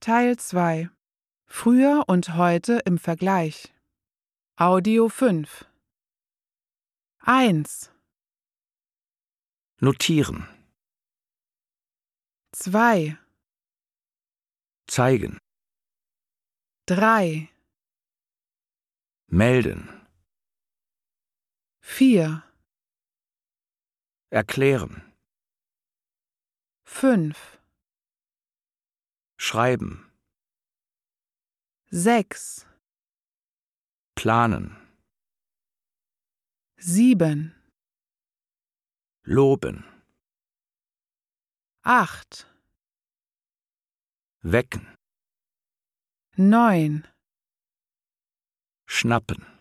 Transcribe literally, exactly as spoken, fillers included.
Teil zwei. Früher und heute im Vergleich. Audio fünf. eins. Notieren. zwei. Zeigen. drei. Melden. vier. Erklären. fünf. Schreiben. sechs. Planen. sieben. Loben. acht. Wecken. neun. Schnappen.